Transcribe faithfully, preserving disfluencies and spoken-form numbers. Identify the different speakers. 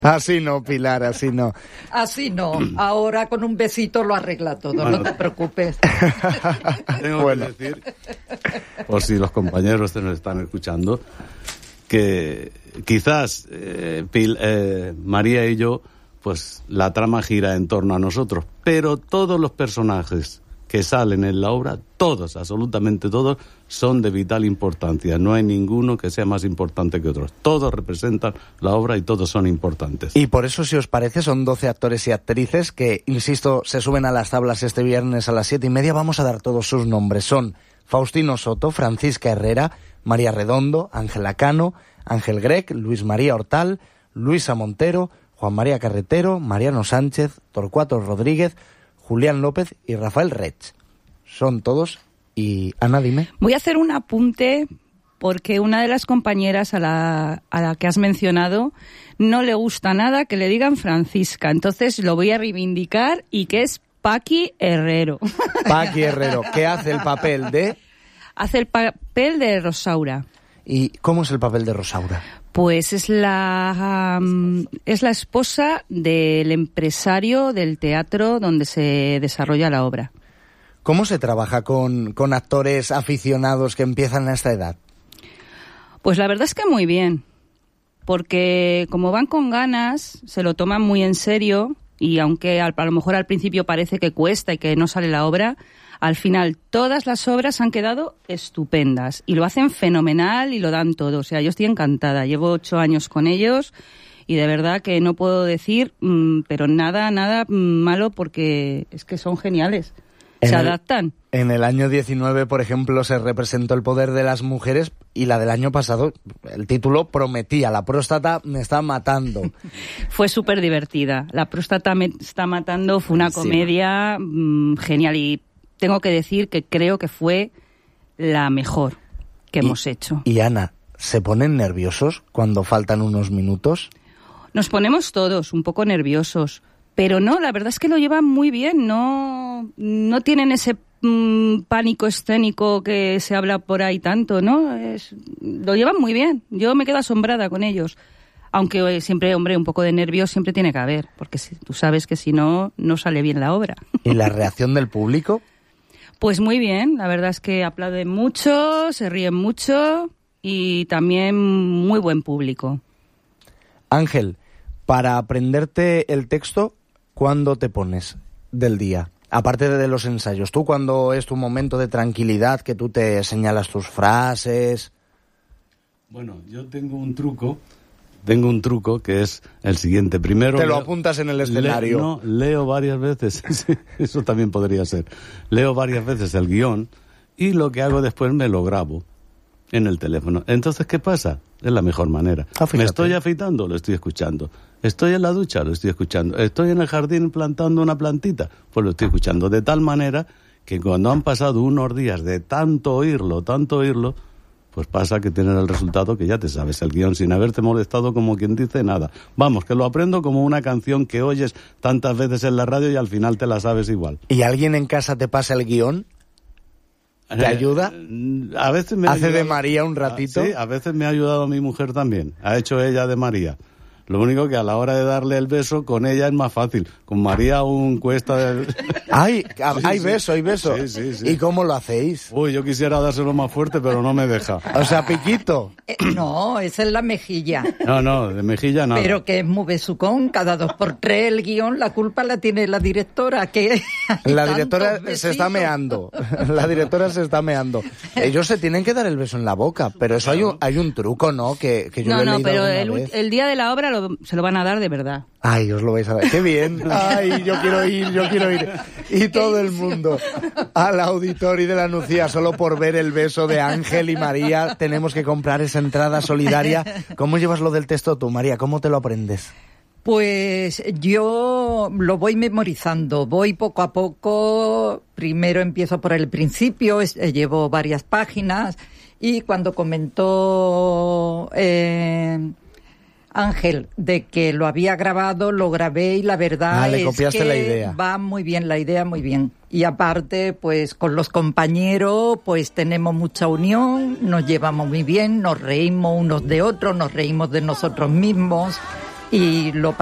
Speaker 1: Así no, Pilar, así no.
Speaker 2: Así no. Ahora con un besito lo arregla todo, bueno, no te preocupes.
Speaker 3: Tengo bueno. que decir, por si los compañeros te nos están escuchando, que quizás eh, Pil, eh, María y yo, pues la trama gira en torno a nosotros, pero todos los personajes que salen en la obra, todos, absolutamente todos, son de vital importancia. No hay ninguno que sea más importante que otros. Todos representan la obra y todos son importantes.
Speaker 1: Y por eso, si os parece, son doce actores y actrices que, insisto, se suben a las tablas este viernes a las siete y media. Vamos a dar todos sus nombres. Son Faustino Soto, Francisca Herrera, María Redondo, Ángela Cano, Ángel Grec, Luis María Hortal, Luisa Montero, Juan María Carretero, Mariano Sánchez, Torcuato Rodríguez, Julián López y Rafael Rech. Son todos. Y Ana, dime.
Speaker 4: Voy a hacer un apunte porque una de las compañeras a la, a la que has mencionado no le gusta nada que le digan Francisca. Entonces lo voy a reivindicar y que es Paqui Herrero.
Speaker 1: Paqui Herrero, que hace el papel de...
Speaker 4: Hace el papel de Rosaura.
Speaker 1: ¿Y cómo es el papel de Rosaura?
Speaker 4: Pues es la um, es la esposa del empresario del teatro donde se desarrolla la obra.
Speaker 1: ¿Cómo se trabaja con, con actores aficionados que empiezan a esta edad?
Speaker 4: Pues la verdad es que muy bien, porque como van con ganas, se lo toman muy en serio y aunque a, a lo mejor al principio parece que cuesta y que no sale la obra, al final todas las obras han quedado estupendas y lo hacen fenomenal y lo dan todo. O sea, yo estoy encantada, llevo ocho años con ellos y de verdad que no puedo decir, mmm, pero nada, nada malo porque es que son geniales. Se
Speaker 1: en
Speaker 4: adaptan.
Speaker 1: El, en el año diecinueve, por ejemplo, se representó el poder de las mujeres y la del año pasado, el título prometía, la próstata me está matando.
Speaker 4: Fue súper divertida. La próstata me está matando, fue una comedia sí. mmm, genial y tengo que decir que creo que fue la mejor que
Speaker 1: y,
Speaker 4: hemos hecho.
Speaker 1: Y Ana, ¿se ponen nerviosos cuando faltan unos minutos?
Speaker 4: Nos ponemos todos un poco nerviosos. Pero no, la verdad es que lo llevan muy bien, no, no tienen ese mmm, pánico escénico que se habla por ahí tanto, ¿no? Es, lo llevan muy bien, yo me quedo asombrada con ellos. Aunque siempre, hombre, un poco de nervios siempre tiene que haber, porque si, tú sabes que si no, no sale bien la obra.
Speaker 1: ¿Y la reacción del público?
Speaker 4: Pues muy bien, la verdad es que aplauden mucho, se ríen mucho y también muy buen público.
Speaker 1: Ángel, para aprenderte el texto, ¿cuándo te pones del día? Aparte de los ensayos, ¿tú cuándo es tu momento de tranquilidad, que tú te señalas tus frases?
Speaker 3: Bueno, yo tengo un truco, tengo un truco que es el siguiente. Primero
Speaker 1: te lo
Speaker 3: leo,
Speaker 1: apuntas en el escenario.
Speaker 3: Le, no, leo varias veces, eso también podría ser. Leo varias veces el guión y lo que hago después me lo grabo en el teléfono. Entonces, ¿qué pasa? Es la mejor manera.
Speaker 1: Ah,
Speaker 3: me estoy afeitando, lo estoy escuchando. Estoy en la ducha, lo estoy escuchando. Estoy en el jardín plantando una plantita, pues lo estoy escuchando. De tal manera que cuando han pasado unos días de tanto oírlo, tanto oírlo, pues pasa que tienes el resultado que ya te sabes el guión sin haberte molestado como quien dice nada. Vamos, que lo aprendo como una canción que oyes tantas veces en la radio y al final te la sabes igual.
Speaker 1: ¿Y alguien en casa te pasa el guión? ¿Te ayuda?
Speaker 3: Eh, a veces me
Speaker 1: ¿Hace
Speaker 3: ayudado,
Speaker 1: de María un ratito?
Speaker 3: Sí, a veces me ha ayudado mi mujer también. Ha hecho ella de María. Lo único que a la hora de darle el beso, con ella es más fácil. Con María aún cuesta... El...
Speaker 1: ¡Ay! Hay
Speaker 3: sí,
Speaker 1: beso, hay beso.
Speaker 3: Sí, sí, sí.
Speaker 1: ¿Y cómo lo hacéis?
Speaker 3: Uy, yo quisiera dárselo más fuerte, pero no me deja.
Speaker 1: O sea, piquito.
Speaker 2: Eh, no, esa es la mejilla.
Speaker 3: No, no, de mejilla nada.
Speaker 2: Pero que es muy besucón, cada dos por tres el guión, la culpa la tiene la directora, que...
Speaker 1: La directora se está meando. La directora se está meando. Ellos se tienen que dar el beso en la boca, pero eso hay un, hay un truco, ¿no? Que, que yo
Speaker 4: no,
Speaker 1: lo he
Speaker 4: no,
Speaker 1: leído
Speaker 4: pero
Speaker 1: alguna
Speaker 4: el,
Speaker 1: vez.
Speaker 4: el día de la obra lo, se lo van a dar de verdad.
Speaker 1: Ay, os lo vais a dar. ¡Qué bien! ¡Ay, yo quiero ir, yo quiero ir! Y todo el mundo al auditorio de la Nucía solo por ver el beso de Ángel y María. Tenemos que comprar esa entrada solidaria. ¿Cómo llevas lo del texto tú, María? ¿Cómo te lo aprendes?
Speaker 2: Pues yo lo voy memorizando, voy poco a poco, primero empiezo por el principio, es, eh, llevo varias páginas y cuando comentó eh, Ángel de que lo había grabado, lo grabé y la verdad
Speaker 1: ah, le
Speaker 2: es
Speaker 1: copiaste
Speaker 2: que
Speaker 1: la idea.
Speaker 2: Va muy bien la idea, muy bien. Y aparte, pues con los compañeros, pues tenemos mucha unión, nos llevamos muy bien, nos reímos unos de otros, nos reímos de nosotros mismos. y lo